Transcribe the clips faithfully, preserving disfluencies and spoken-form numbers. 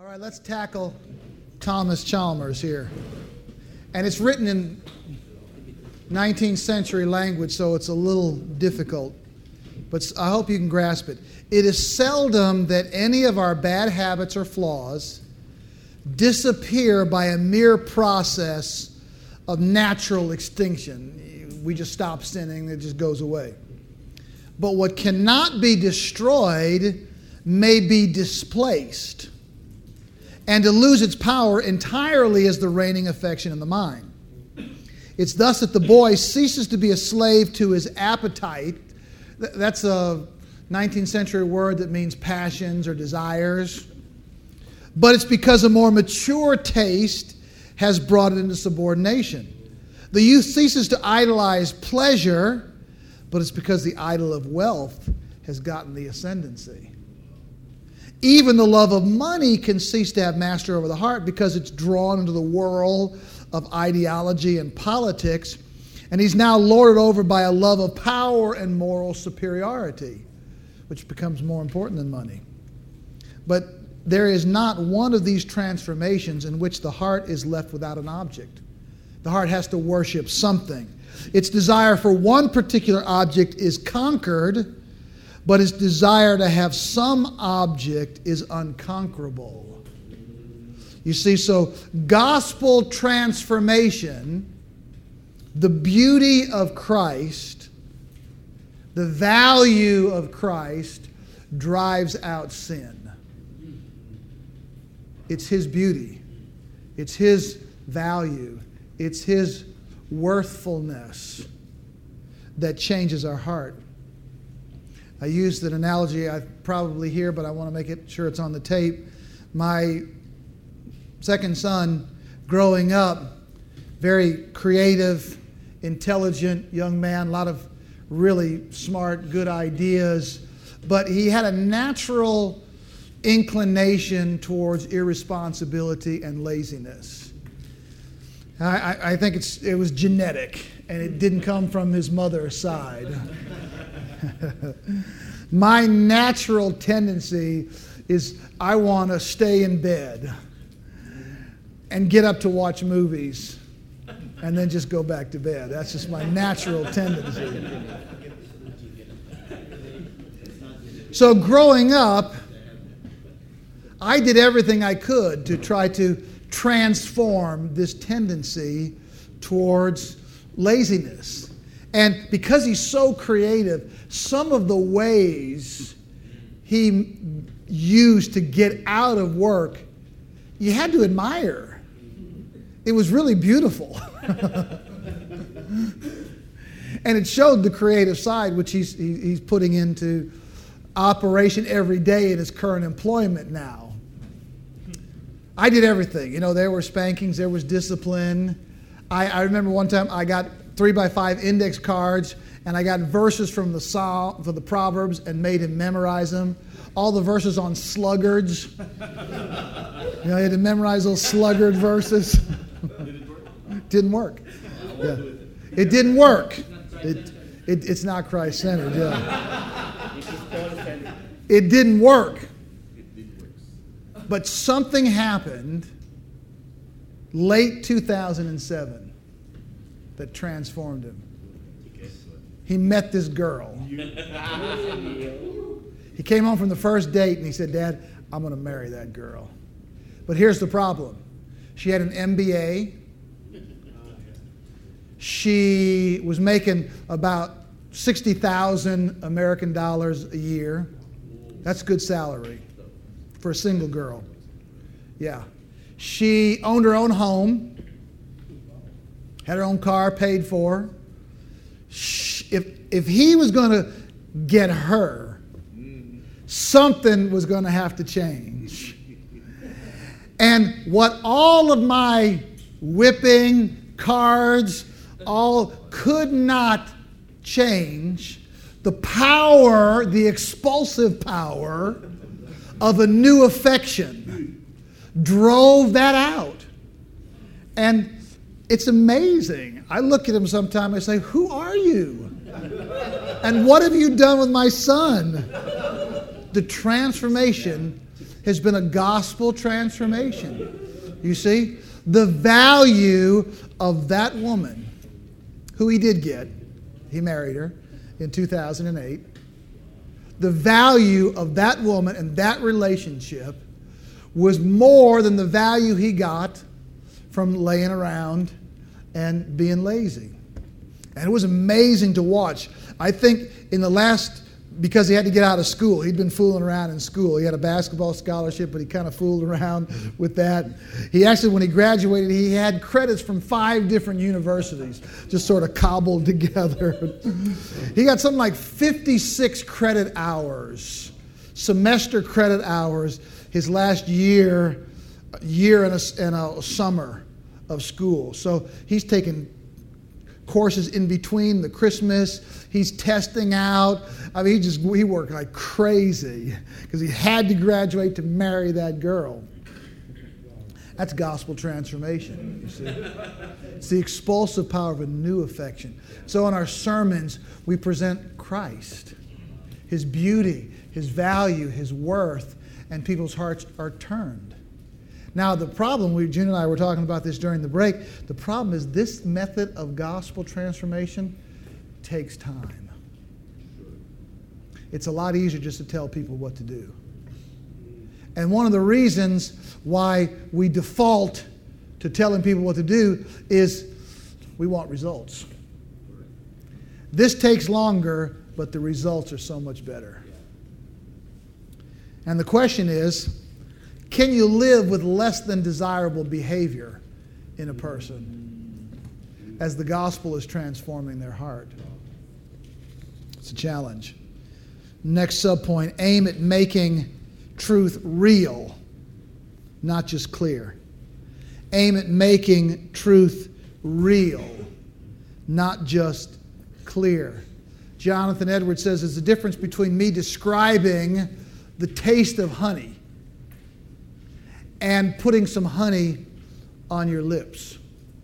All right, let's tackle Thomas Chalmers here. And it's written in nineteenth century language, so it's a little difficult. But I hope you can grasp it. It is seldom that any of our bad habits or flaws disappear by a mere process of natural extinction. We just stop sinning, it just goes away. But what cannot be destroyed may be displaced, and to lose its power entirely is the reigning affection in the mind. It's thus that the boy ceases to be a slave to his appetite. That's a nineteenth century word that means passions or desires. But it's because a more mature taste has brought it into subordination. The youth ceases to idolize pleasure, but it's because the idol of wealth has gotten the ascendancy. Even the love of money can cease to have mastery over the heart because it's drawn into the whirl of ideology and politics, and he's now lorded over by a love of power and moral superiority, which becomes more important than money. But there is not one of these transformations in which the heart is left without an object. The heart has to worship something. Its desire for one particular object is conquered, but its desire to have some object is unconquerable. You see, so gospel transformation, the beauty of Christ, the value of Christ drives out sin. It's His beauty. It's His value. It's His worthfulness that changes our heart. I used an analogy I probably hear, but I want to make it sure it's on the tape. My second son, growing up, very creative, intelligent young man, a lot of really smart, good ideas, but he had a natural inclination towards irresponsibility and laziness. I, I think it's, it was genetic, and it didn't come from his mother's side. My natural tendency is I want to stay in bed and get up to watch movies and then just go back to bed. That's just my natural tendency. So growing up, I did everything I could to try to transform this tendency towards laziness. And because he's so creative, some of the ways he used to get out of work, you had to admire. It was really beautiful. And it showed the creative side, which he's, he's putting into operation every day in his current employment now. I did everything. You know, there were spankings, there was discipline. I, I remember one time I got three by five index cards, and I got verses from the Psalm, from the Proverbs, and made him memorize them. All the verses on sluggards. You know, he had to memorize those sluggard verses. Didn't work. Yeah. It didn't work. It, it, it's not Christ-centered, yeah. It didn't work. But something happened late two thousand seven that transformed him. He met this girl. He came home from the first date and he said, "Dad, I'm going to marry that girl." But here's the problem. She had an M B A. She was making about sixty thousand American dollars a year. That's good salary for a single girl. Yeah. She owned her own home, had her own car paid for. If, if he was going to get her, something was going to have to change. And what all of my whipping, cards, all could not change, the power, the expulsive power of a new affection drove that out. And it's amazing. I look at him sometimes and I say, "Who are you? And what have you done with my son?" The transformation has been a gospel transformation. You see, the value of that woman, who he did get, he married her in two thousand eight. The value of that woman and that relationship was more than the value he got from laying around and being lazy. And it was amazing to watch. I think in the last, because he had to get out of school, he'd been fooling around in school. He had a basketball scholarship, but he kind of fooled around with that. He actually, when he graduated, he had credits from five different universities, just sort of cobbled together. He got something like fifty-six credit hours, semester credit hours, his last year, year and a, and a summer of school. So he's taken courses in between the Christmas. He's testing out. I mean, he just he worked like crazy because he had to graduate to marry that girl. That's gospel transformation, you see. It's the expulsive power of a new affection. So in our sermons, we present Christ, his beauty, his value, his worth, and people's hearts are turned. Now, the problem, we, June and I were talking about this during the break, the problem is this method of gospel transformation takes time. It's a lot easier just to tell people what to do. And one of the reasons why we default to telling people what to do is we want results. This takes longer, but the results are so much better. And the question is, can you live with less than desirable behavior in a person as the gospel is transforming their heart? It's a challenge. Next subpoint, aim at making truth real, not just clear. Aim at making truth real, not just clear. Jonathan Edwards says there's a difference between me describing the taste of honey and putting some honey on your lips.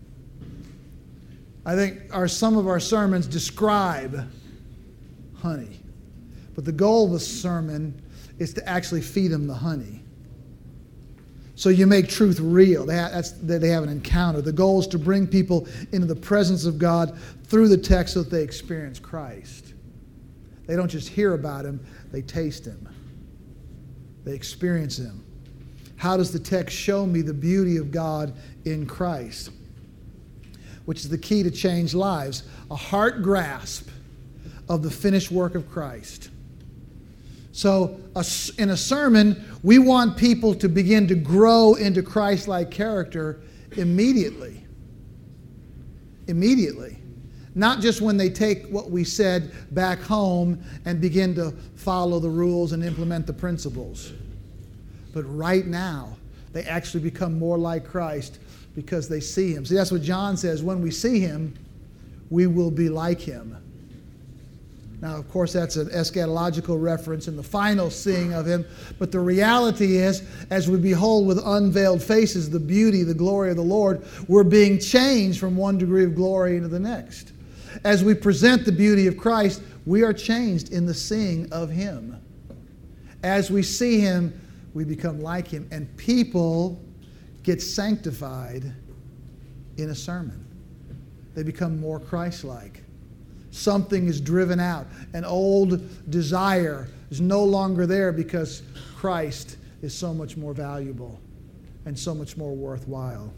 I think our, some of our sermons describe honey. But the goal of a sermon is to actually feed them the honey. So you make truth real. They have, that's, they have an encounter. The goal is to bring people into the presence of God through the text so that they experience Christ. They don't just hear about him, they taste him. They experience him. How does the text show me the beauty of God in Christ? Which is the key to change lives. A heart grasp of the finished work of Christ. So a, in a sermon, we want people to begin to grow into Christ-like character immediately. Immediately. Not just when they take what we said back home and begin to follow the rules and implement the principles. But right now, they actually become more like Christ because they see him. See, that's what John says. When we see him, we will be like him. Now, of course, that's an eschatological reference in the final seeing of him. But the reality is, as we behold with unveiled faces the beauty, the glory of the Lord, we're being changed from one degree of glory into the next. As we present the beauty of Christ, we are changed in the seeing of him. As we see him, we become like him. And people get sanctified in a sermon. They become more Christ-like. Something is driven out. An old desire is no longer there because Christ is so much more valuable and so much more worthwhile.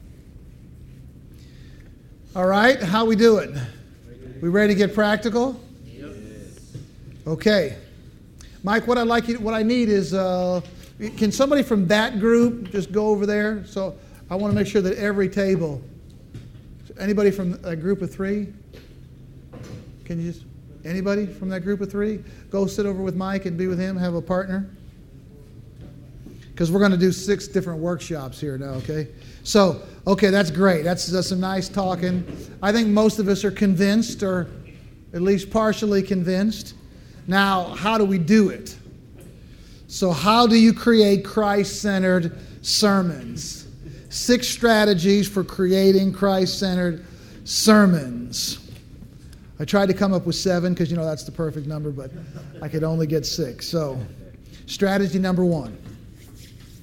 All right, how we doing? We ready to get practical? Yes. Okay. Mike, what I like you, what I need is, uh, can somebody from that group just go over there? So I want to make sure that every table, anybody from a group of three? Can you just, anybody from that group of three? Go sit over with Mike and be with him, have a partner. Because we're going to do six different workshops here now, okay? So, okay, that's great. That's, that's some nice talking. I think most of us are convinced, or at least partially convinced. Now, how do we do it? So how do you create Christ-centered sermons? Six strategies for creating Christ-centered sermons. I tried to come up with seven because, you know, that's the perfect number, but I could only get six. So, strategy number one.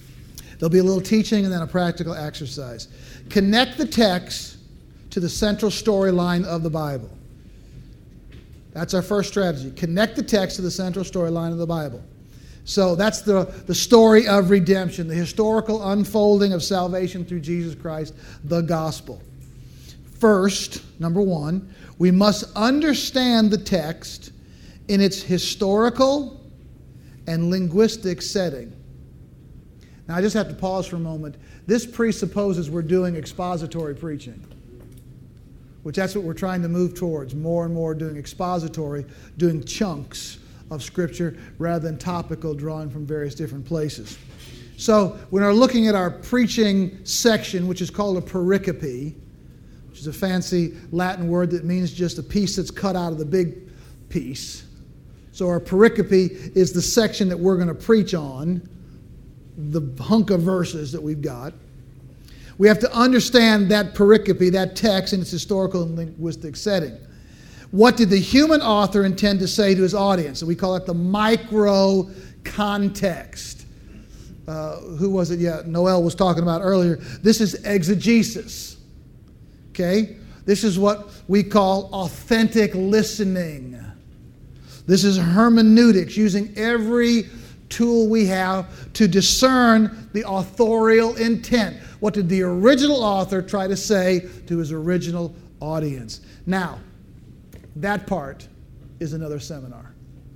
There'll be a little teaching and then a practical exercise. Connect the text to the central storyline of the Bible. That's our first strategy. Connect the text to the central storyline of the Bible. So that's the, the story of redemption, the historical unfolding of salvation through Jesus Christ, the gospel. First, number one, we must understand the text in its historical and linguistic setting. Now, I just have to pause for a moment. This presupposes we're doing expository preaching, which that's what we're trying to move towards, more and more doing expository, doing chunks of Scripture rather than topical, drawing from various different places. So when we're looking at our preaching section, which is called a pericope, which is a fancy Latin word that means just a piece that's cut out of the big piece. So our pericope is the section that we're going to preach on, the hunk of verses that we've got. We have to understand that pericope, that text, in its historical and linguistic setting. What did the human author intend to say to his audience? And we call it the micro context. Uh, who was it? Yeah, Noel was talking about earlier. This is exegesis. Okay? This is what we call authentic listening. This is hermeneutics, using every tool we have to discern the authorial intent. What did the original author try to say to his original audience? Now, that part is another seminar.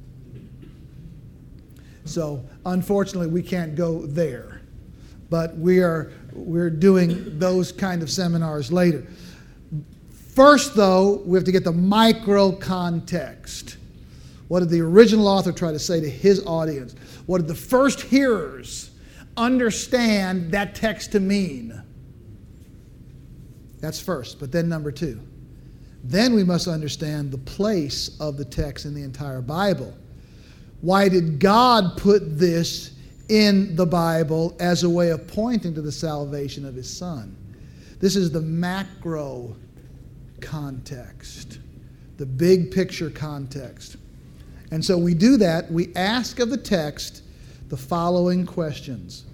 So, unfortunately, we can't go there. But we are we're doing those kind of seminars later. First, though, we have to get the micro context. What did the original author try to say to his audience? What did the first hearers understand that text to mean? That's first. But then number two. Then we must understand the place of the text in the entire Bible. Why did God put this in the Bible as a way of pointing to the salvation of His Son? This is the macro context, the big picture context. And so we do that. We ask of the text the following questions.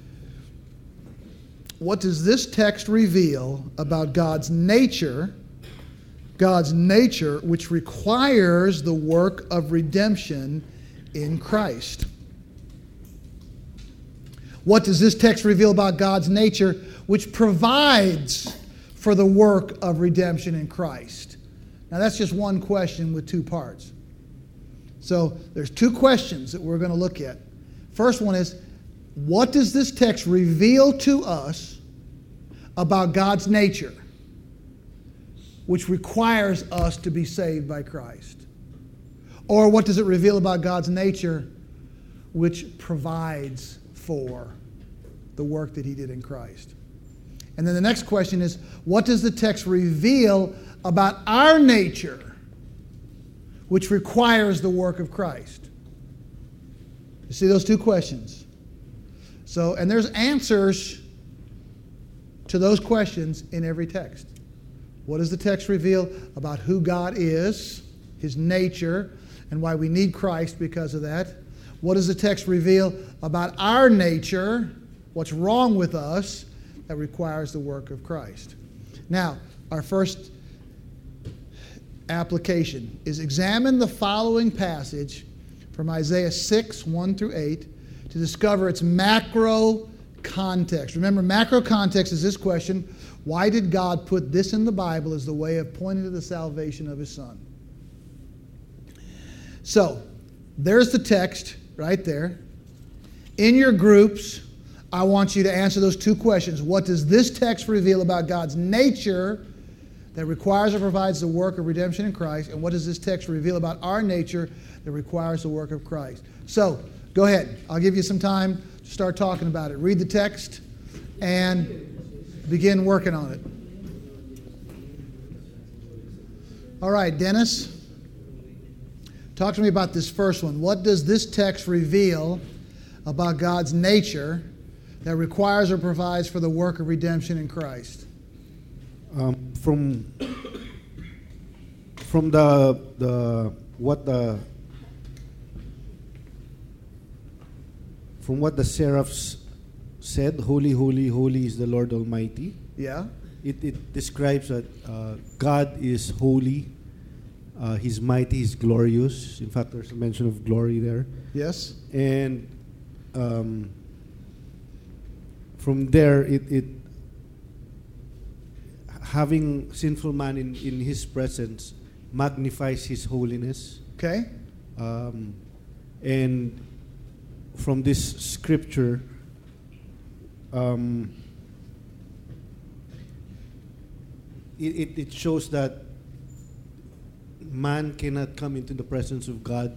What does this text reveal about God's nature, God's nature which requires the work of redemption in Christ? What does this text reveal about God's nature which provides for the work of redemption in Christ? Now that's just one question with two parts. So there's two questions that we're going to look at. First one is, what does this text reveal to us about God's nature, which requires us to be saved by Christ? Or what does it reveal about God's nature, which provides for the work that He did in Christ? And then the next question is, what does the text reveal about our nature, which requires the work of Christ? You see those two questions? So, and there's answers to those questions in every text. What does the text reveal about who God is, His nature, and why we need Christ because of that? What does the text reveal about our nature, what's wrong with us, that requires the work of Christ? Now, our first application is examine the following passage from Isaiah six, one through eight to discover its macro context. Remember, macro context is this question: why did God put this in the Bible as the way of pointing to the salvation of His Son? So, there's the text right there. In your groups, I want you to answer those two questions. What does this text reveal about God's nature that requires or provides the work of redemption in Christ? And what does this text reveal about our nature that requires the work of Christ? So, go ahead. I'll give you some time to start talking about it. Read the text and begin working on it. All right, Dennis, talk to me about this first one. What does this text reveal about God's nature that requires or provides for the work of redemption in Christ? Um, from from the the what the from what the seraphs said, "Holy, holy, holy is the Lord Almighty." Yeah. It, it describes that uh, God is holy, uh, He's mighty, He's glorious. In fact, there's a mention of glory there. Yes. And um, from there, it, it having sinful man in, in His presence magnifies His holiness. Okay. Um, and from this scripture, um, it, it, it shows that man cannot come into the presence of God.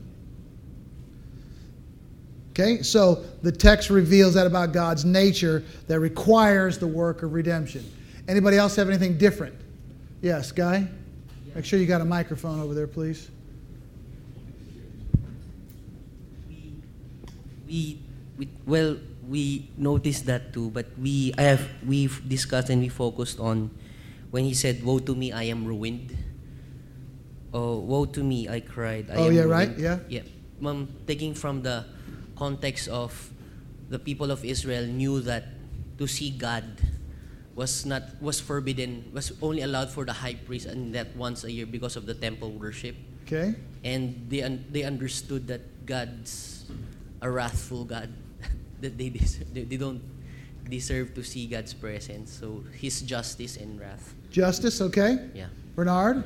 Okay, so the text reveals that about God's nature that requires the work of redemption. Anybody else have anything different? Yes, Guy? Make sure you got a microphone over there, please. We, we well, we noticed that too, but we I have we've discussed and we focused on when he said, "Woe to me, I am ruined." Oh, woe to me, I cried. I Oh, am yeah, ruined. right, yeah. Yeah, um, taking from the context of the people of Israel knew that to see God was not was forbidden, was only allowed for the high priest, and that once a year because of the temple worship. Okay. And they un- they understood that God's a wrathful God, that they, des- they they don't deserve to see God's presence. So His justice and wrath. Justice, okay. Yeah. Bernard?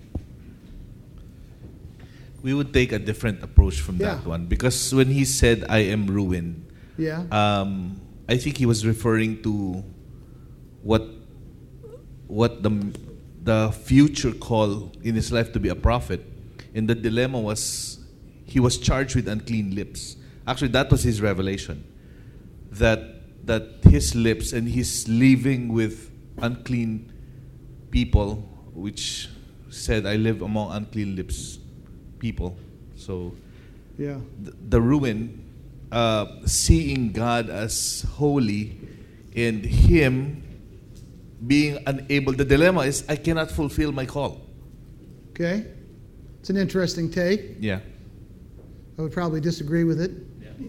We would take a different approach from Yeah. that one, because when he said, "I am ruined," Yeah. um, I think he was referring to what what the the future call in his life to be a prophet. And the dilemma was he was charged with unclean lips. Actually, that was his revelation. That that his lips, and he's living with unclean people, which said, "I live among unclean lips people." So Yeah. the, the ruin, uh, seeing God as holy and him being unable. The dilemma is, I cannot fulfill my call. Okay. It's an interesting take. Yeah. I would probably disagree with it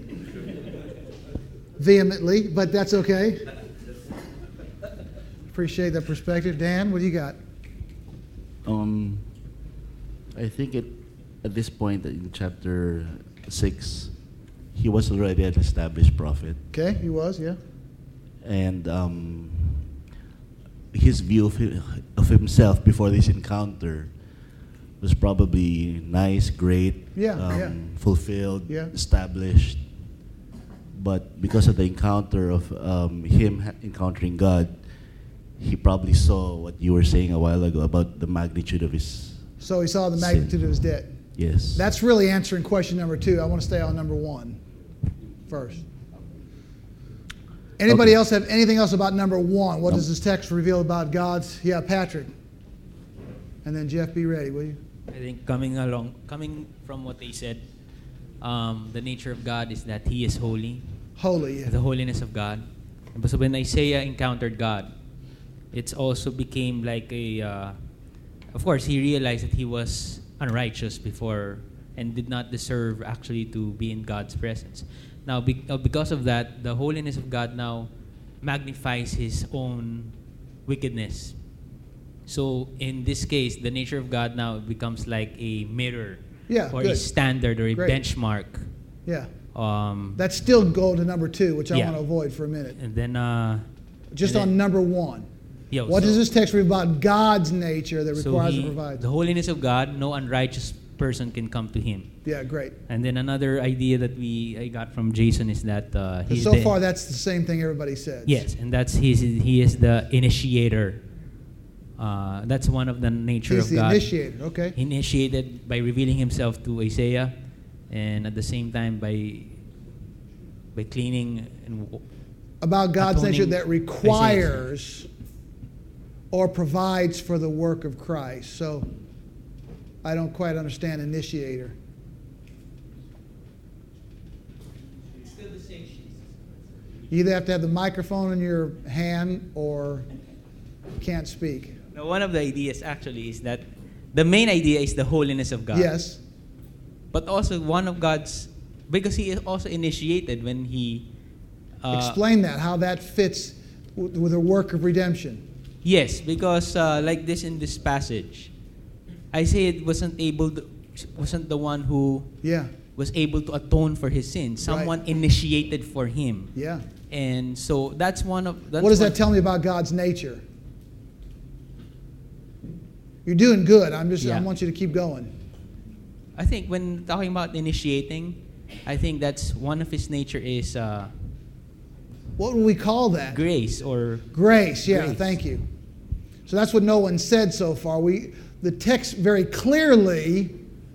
vehemently, but that's okay. Appreciate that perspective. Dan, what do you got? Um, I think it at this point in chapter six, he was already an established prophet, Okay, he was, yeah. and um, his view of, hi- of himself before this encounter was probably nice, great, Yeah, um, yeah. fulfilled, Yeah. established. But because of the encounter of um, him ha- encountering God, he probably saw what you were saying a while ago about the magnitude of his So he saw the sin. magnitude of his debt. Yes. That's really answering question number two. I want to stay on number one first. Anybody Okay. else have anything else about number one? What does this text reveal about God's? Yeah, Patrick. And then Jeff, be ready, will you? I think coming along, coming from what they said, um, the nature of God is that He is holy, Holy, yeah. the holiness of God. And so when Isaiah encountered God, it also became like a. Uh, of course, he realized that he was unrighteous before and did not deserve actually to be in God's presence. Now, be, uh, because of that, the holiness of God now magnifies His own wickedness. So in this case, the nature of God now becomes like a mirror, Yeah, or good. a standard, or a Great. benchmark. Yeah. Um, That's still go to number two, which I Yeah. want to avoid for a minute. and then, uh, Just and on then- number one. yeah, What so- does this text reveal about God's nature that so requires he- and provides? the holiness of God, no unrighteous person can come to Him. Yeah, great. And then another idea that we I got from Jason is that uh, 'Cause he's so the, far, that's the same thing everybody said. yes, and that's he's, he is the initiator. Uh, that's one of the nature He's of the God. initiator, okay? Initiated by revealing Himself to Isaiah, and at the same time by by cleaning and w- About God's atoning nature that requires or provides for the work of Christ. So I don't quite understand initiator. You either have to have the microphone in your hand or you can't speak. Now, one of the ideas actually is that the main idea is the holiness of God. Yes. But also one of God's, because He is also initiated when He Uh, Explain that, how that fits with, with the work of redemption. Yes, because uh, like this in this passage, Isaiah wasn't able to, wasn't the one who Yeah, was able to atone for his sins. Someone Right. initiated for him. yeah. And so that's one of that's What does one- that tell me about God's nature? You're doing good. I'm just, I Yeah. want you to keep going. I think when talking about initiating, I think that's one of his nature is uh, What would we call that? grace or Grace, yeah, Grace. thank you. So that's what no one said so far. We, the text very clearly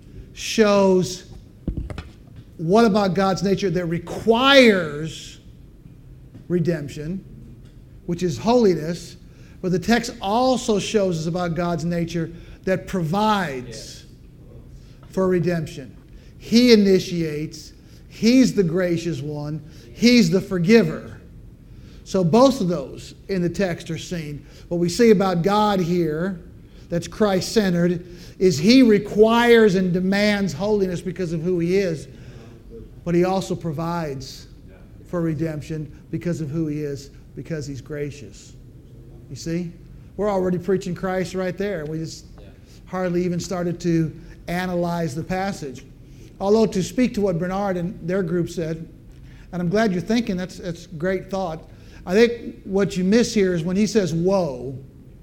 shows what about God's nature that requires redemption, which is holiness, but the text also shows us about God's nature that provides for redemption. He initiates, He's the gracious one, He's the forgiver. So both of those in the text are seen. What we see about God here, that's Christ-centered, is He requires and demands holiness because of who He is, but He also provides for redemption because of who He is, because He's gracious. You see? We're already preaching Christ right there. We just hardly even started to analyze the passage. Although to speak to what Bernard and their group said, and I'm glad you're thinking, that's that's great thought. I think what you miss here is when he says woe,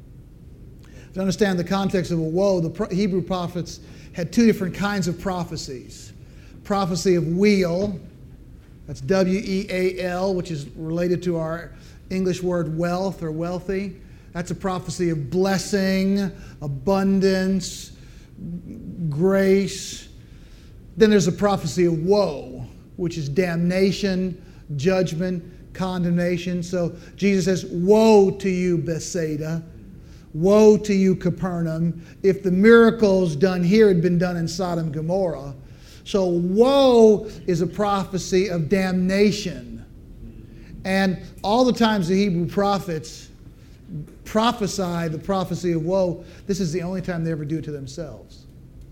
to understand the context of a woe, the pro- Hebrew prophets had two different kinds of prophecies. Prophecy of weal, that's W E A L, which is related to our English word wealth or wealthy. That's a prophecy of blessing, abundance, grace. Then there's a prophecy of woe, which is damnation, judgment, condemnation. So Jesus says, woe to you, Bethsaida. Woe to you, Capernaum, if the miracles done here had been done in Sodom and Gomorrah. So woe is a prophecy of damnation. And all the times the Hebrew prophets prophesy the prophecy of woe, this is the only time they ever do it to themselves.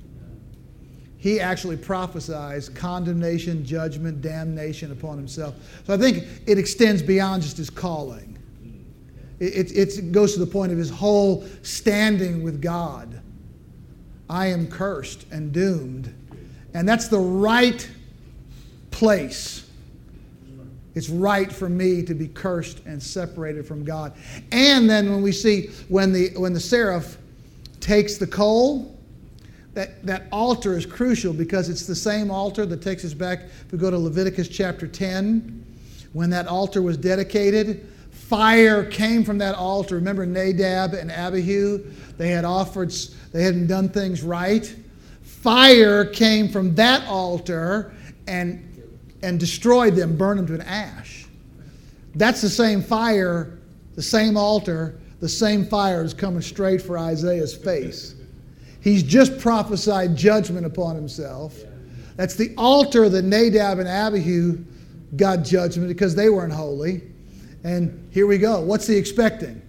He actually prophesies condemnation, judgment, damnation upon himself. So I think it extends beyond just his calling. It, it, it goes to the point of his whole standing with God. I am cursed and doomed. And that's the right place. It's right for me to be cursed and separated from God. And then when we see when the when the seraph takes the coal, that, that altar is crucial because it's the same altar that takes us back, if we go to Leviticus chapter ten, when that altar was dedicated, fire came from that altar. Remember Nadab and Abihu? They had offered, they hadn't done things right. Fire came from that altar and and destroyed them, burned them to an ash. That's the same fire, the same altar, the same fire is coming straight for Isaiah's face. He's just prophesied judgment upon himself. That's the altar that Nadab and Abihu got judgment because they weren't holy. And here we go. What's he expecting?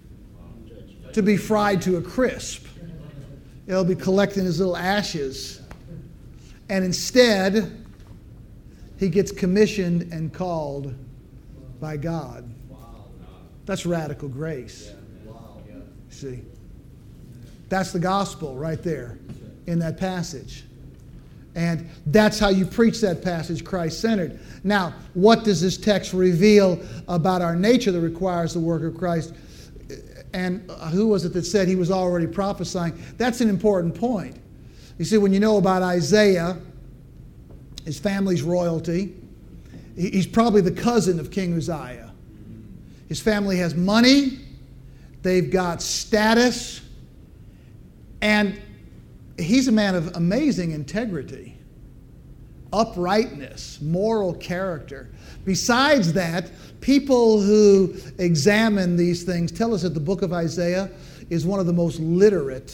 To be fried to a crisp. He'll be collecting his little ashes. And instead, he gets commissioned and called by God. That's radical grace. See? That's the gospel right there in that passage. And that's how you preach that passage, Christ-centered. Now, what does this text reveal about our nature that requires the work of Christ? And who was it that said he was already prophesying? That's an important point. You see, when you know about Isaiah, his family's royalty, he's probably the cousin of King Uzziah. His family has money, they've got status, and he's a man of amazing integrity, uprightness, moral character. Besides that, people who examine these things tell us that the book of Isaiah is one of the most literate,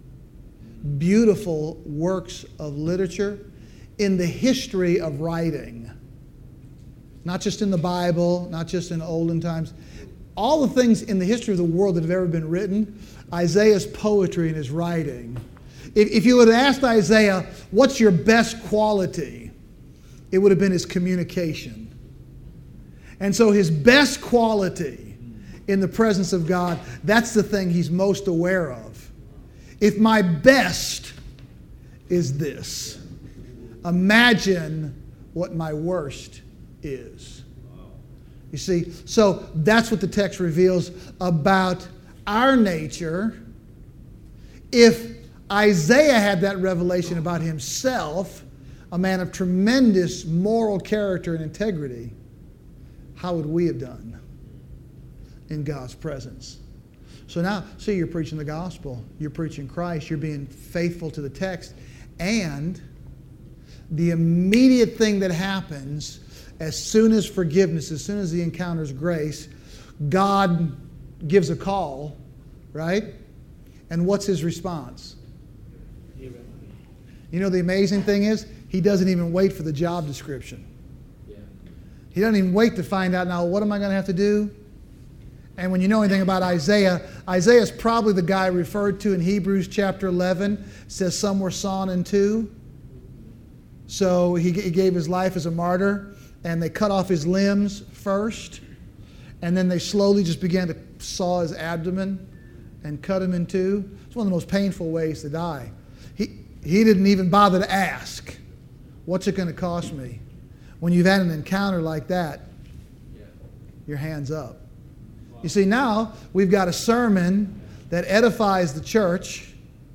beautiful works of literature in the history of writing. Not just in the Bible, not just in olden times. All the things in the history of the world that have ever been written, Isaiah's poetry and his writing. If, if you would have asked Isaiah, what's your best quality? It would have been his communication. And so his best quality in the presence of God, that's the thing he's most aware of. If my best is this, imagine what my worst is. You see, so that's what the text reveals about our nature. If Isaiah had that revelation about himself, a man of tremendous moral character and integrity, how would we have done in God's presence? So now, see, you're preaching the gospel. You're preaching Christ. You're being faithful to the text. And the immediate thing that happens as soon as forgiveness, as soon as he encounters grace, God gives a call, right? And what's his response? You know, the amazing thing is, he doesn't even wait for the job description. He doesn't even wait to find out, now, what am I going to have to do? And when you know anything about Isaiah, Isaiah is probably the guy referred to in Hebrews chapter eleven. It says some were sawn in two. So he, he gave his life as a martyr, and they cut off his limbs first, and then they slowly just began to saw his abdomen and cut him in two. It's one of the most painful ways to die. He, he didn't even bother to ask, what's it going to cost me? When you've had an encounter like that, your hand's up. You see, now we've got a sermon that edifies the church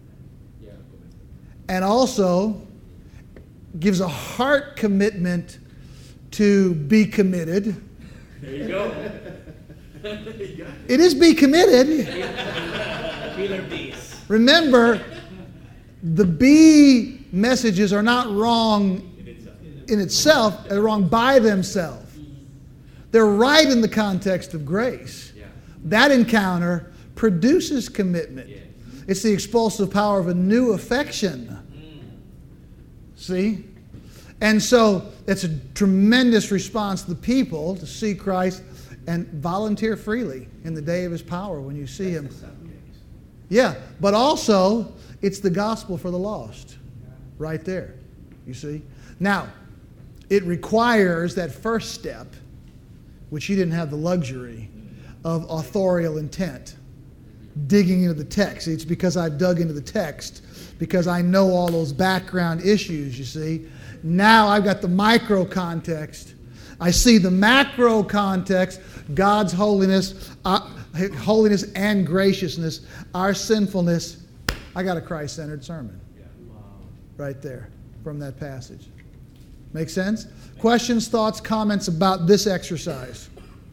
and also gives a heart commitment to be committed. There you go. It is be committed. Killer bees. Remember, the be messages are not wrong in itself, they're wrong by themselves. They're right in the context of grace. Yeah. That encounter produces commitment. Yeah. It's the expulsive power of a new affection. Mm. See? And so it's a tremendous response to the people to see Christ and volunteer freely in the day of his power when you see him. Yeah, but also it's the gospel for the lost right there, you see. Now, it requires that first step, which he didn't have the luxury of authorial intent, digging into the text. It's because I've dug into the text, because I know all those background issues, you see. Now I've got the micro context. I see the macro context, God's holiness, uh, holiness and graciousness, our sinfulness. I got a Christ-centered sermon right there from that passage. Make sense? Questions, thoughts, comments about this exercise?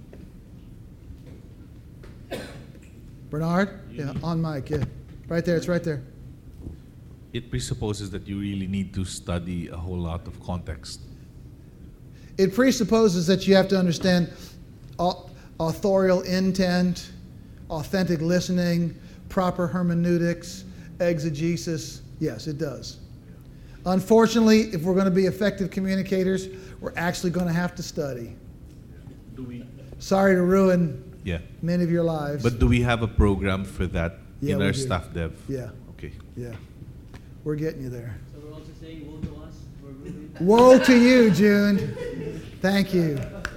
Bernard? Yeah, on mic, yeah. Right there, it's right there. It presupposes that you really need to study a whole lot of context. It presupposes that you have to understand authorial intent, authentic listening, proper hermeneutics, exegesis. Yes, it does. Unfortunately, if we're going to be effective communicators, we're actually going to have to study. Do we? Sorry to ruin Yeah. many of your lives. But do we have a program for that Yeah, in we our do. staff dev? Yeah, Okay. yeah. We're getting you there. So we're also saying woe to us? Woe to you, June. Thank you.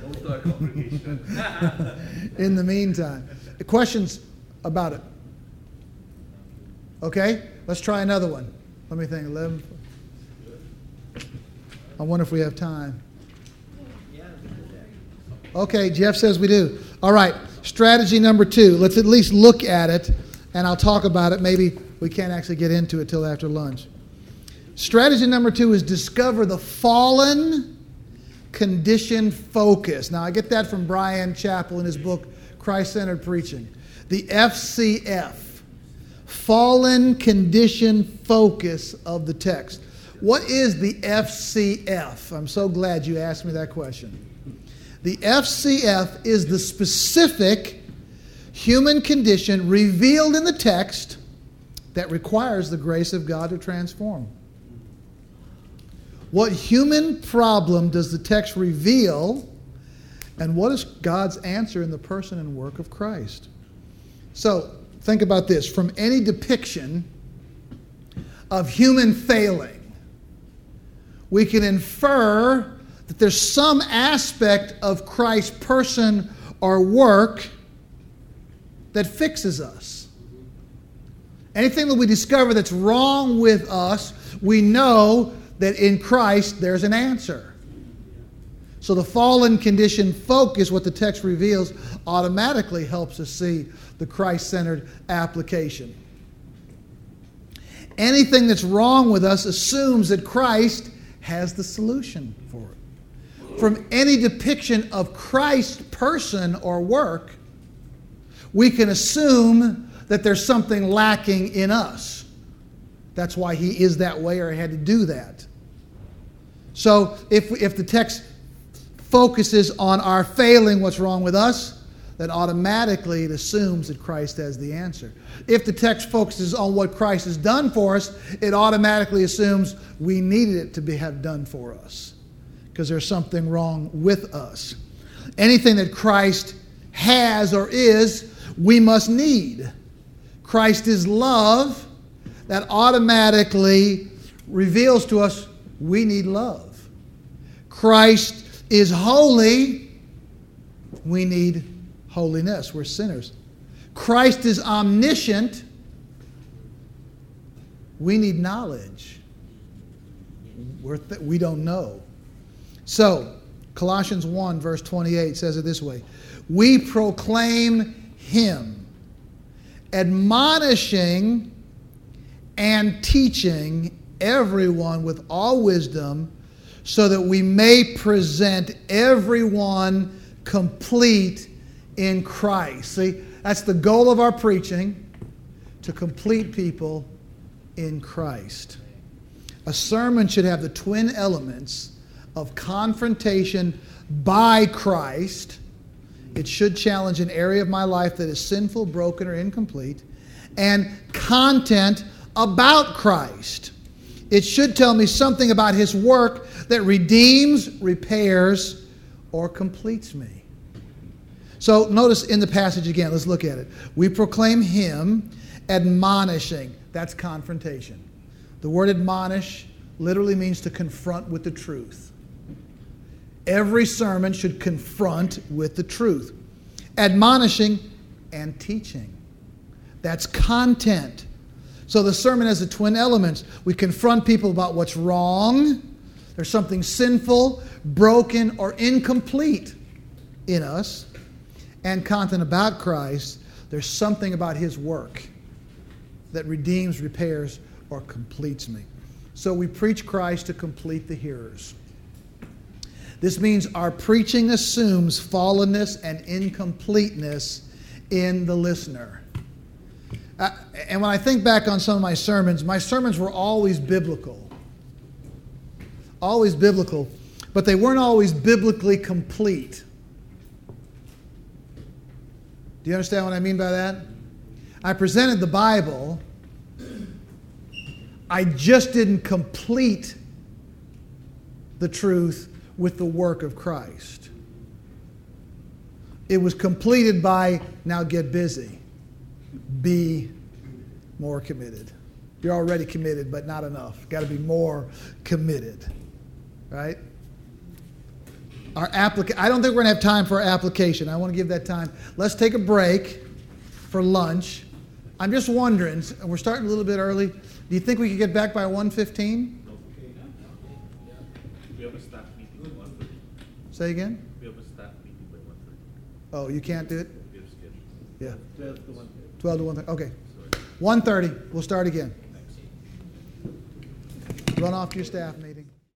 In the meantime, questions about it? Okay, let's try another one. Let me think. eleven. I wonder if we have time. Okay, Jeff says we do. All right, strategy number two. Let's at least look at it, and I'll talk about it. Maybe we can't actually get into it till after lunch. Strategy number two is discover the fallen condition focus. Now, I get that from Brian Chappell in his book, Christ-Centered Preaching. The F C F, fallen condition focus of the text. What is the F C F? I'm so glad you asked me that question. The F C F is the specific human condition revealed in the text that requires the grace of God to transform. What human problem does the text reveal, and what is God's answer in the person and work of Christ? So, think about this. From any depiction of human failing, we can infer that there's some aspect of Christ's person or work that fixes us. Anything that we discover that's wrong with us, we know that in Christ there's an answer. So the fallen condition focus, what the text reveals, automatically helps us see the Christ-centered application. Anything that's wrong with us assumes that Christ has the solution for it. From any depiction of Christ's person or work, we can assume that there's something lacking in us. That's why he is that way or had to do that. So if, if the text focuses on our failing, what's wrong with us, then automatically it assumes that Christ has the answer. If the text focuses on what Christ has done for us, it automatically assumes we needed it to be have done for us because there's something wrong with us. Anything that Christ has or is, we must need. Christ is love. That automatically reveals to us we need love. Christ is holy. We need holiness. We're sinners. Christ is omniscient. We need knowledge. We're th- we don't know. So, Colossians one, verse twenty-eight says it this way. We proclaim him, admonishing and teaching everyone with all wisdom, so that we may present everyone complete in Christ. See, that's the goal of our preaching, to complete people in Christ. A sermon should have the twin elements of confrontation by Christ. It should challenge an area of my life that is sinful, broken, or incomplete, and content about Christ. It should tell me something about his work that redeems, repairs, or completes me. So notice in the passage again, let's look at it. We proclaim him, admonishing. That's confrontation. The word admonish literally means to confront with the truth. Every sermon should confront with the truth. Admonishing and teaching. That's content. So the sermon has the twin elements. We confront people about what's wrong. There's something sinful, broken, or incomplete in us. And content about Christ. There's something about his work that redeems, repairs, or completes me. So we preach Christ to complete the hearers. This means our preaching assumes fallenness and incompleteness in the listener. Uh, and when I think back on some of my sermons, my sermons were always biblical. Always biblical. But they weren't always biblically complete. Do you understand what I mean by that? I presented the Bible. I just didn't complete the truth with the work of Christ. It was completed by, now get busy. Be more committed. You're already committed, but not enough. Got to be more committed. Right? Our applica- I don't think we're going to have time for our application. I want to give that time. Let's take a break for lunch. I'm just wondering, we're starting a little bit early. Do you think we could get back by one fifteen? We have a staff meeting at one thirty. Say again? We have a staff meeting by one thirty. Oh, you can't do it? We have scheduled. Yeah. twelve to one thirty. twelve to one thirty. Okay. one thirty. We'll start again. Run off to your staff meeting.